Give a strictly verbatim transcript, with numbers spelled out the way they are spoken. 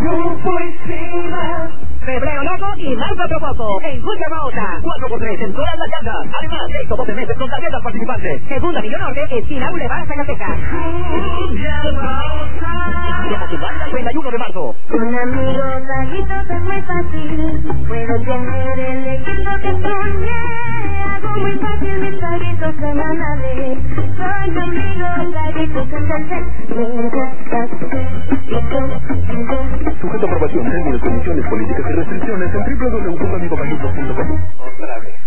Grupo Encima. Febrero loco y más otro poco. En Julio Bauta. cuatro por tres en todas las llantas. Además, seis o doce meses con tarjetas participantes. Segunda Anillo Norte, esquina Boulevard Zacatecas. Julio Bauta. Promocional al treinta y uno de marzo. Con amigos taguitos es muy fácil. Puedo tener el equipo que soñé. Hago muy fácil mis taguitos semanales. Con amigos taguitos en tercer. Sujeto a aprobación, términos, condiciones, políticas y restricciones en doble u doble u doble u punto amigotaguitos punto com. Otra vez.